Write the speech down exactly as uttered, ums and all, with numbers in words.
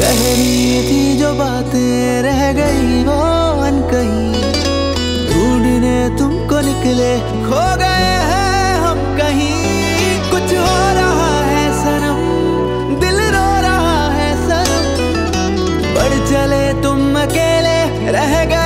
कहनी थी जो बातें रह गई वो अनकही, ढूंढने तुमको निकले खो गए हैं हम कहीं। कुछ हो रहा है सनम, दिल रो रहा है सनम, बढ़ चले तुम अकेले रह गए